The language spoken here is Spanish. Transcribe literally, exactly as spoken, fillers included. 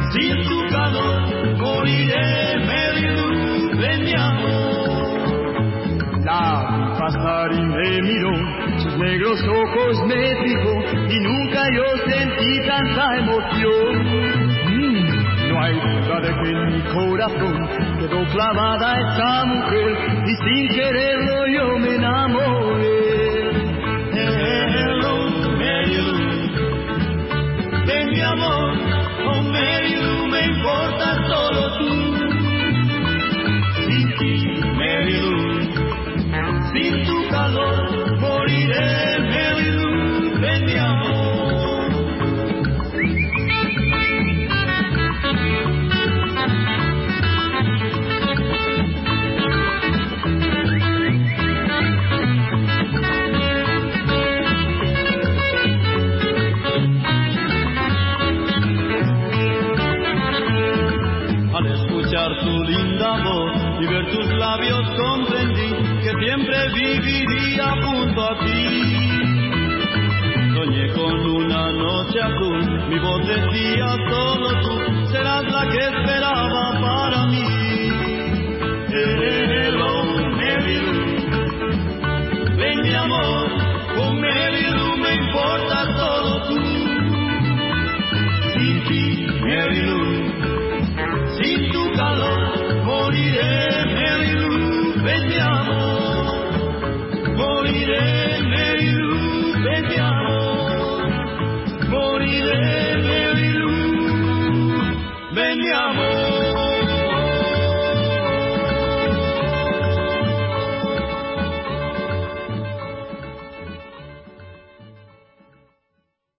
sin tu calor moriré, Mary Lou, ven mi amor. La vi pasar y me miró, sus negros ojos me fijó, y nunca yo sentí tanta emoción. Mm, no hay duda de que en mi corazón quedó clavada esta mujer, y sin quererlo yo me enamoré. Hello, Mary Lou, ven mi amor, oh Mary Lou, me importas solo tú. Sin ti, Mary Lou, sin tu calor moriré, Mary Lou, ven mi amor. Al escuchar tu linda voz y ver tus labios comprendí que siempre viviría junto a ti. Soñé con una noche azul, mi voz decía solo tú serás la que esperaba para mí. Hello, Mary Lou, ven mi amor, con Mary Lou me importa solo tú. Sin ti, Mary Lou, sin tu calor moriré, Mary Lou, ven mi amor. Moriré, Mary Lou, ven mi amor. Moriré, Mary Lou, ven mi amor.